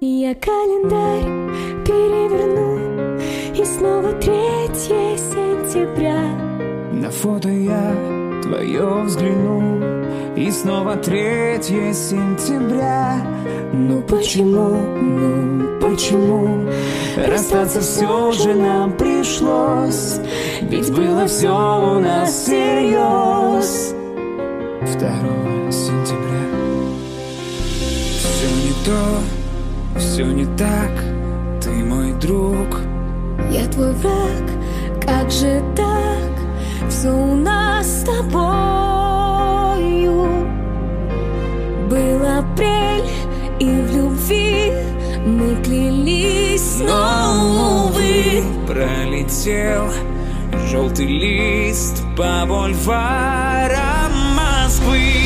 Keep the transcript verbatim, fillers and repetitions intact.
Я календарь переверну, и снова третье сентября. На фото я твое взгляну, и снова третье сентября. Ну почему, ну почему расстаться все же нам пришлось? Ведь было все у нас всерьез. Второго сентября. Все не то, все не так, ты мой друг. Я твой враг, как же так? Все у нас с тобою. Был апрель, и в любви мы клялись, но, увы, пролетел желтый лист по бульварам Москвы.